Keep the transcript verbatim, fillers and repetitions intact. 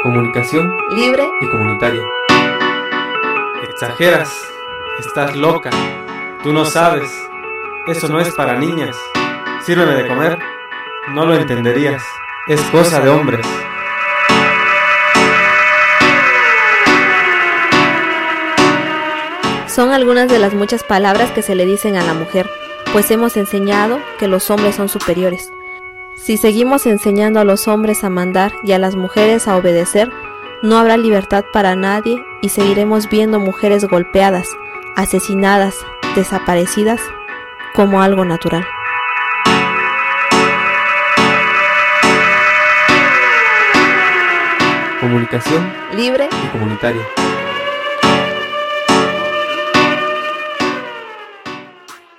Comunicación libre y comunitaria. Exageras, estás loca, tú no sabes, eso no es para niñas. Sírveme de comer, no lo entenderías, es cosa de hombres. son algunas de las muchas palabras que se le dicen a la mujer, pues hemos enseñado que los hombres son superiores. Si seguimos enseñando a los hombres a mandar y a las mujeres a obedecer, no habrá libertad para nadie y seguiremos viendo mujeres golpeadas, asesinadas, desaparecidas, como algo natural. Comunicación Libre y comunitaria.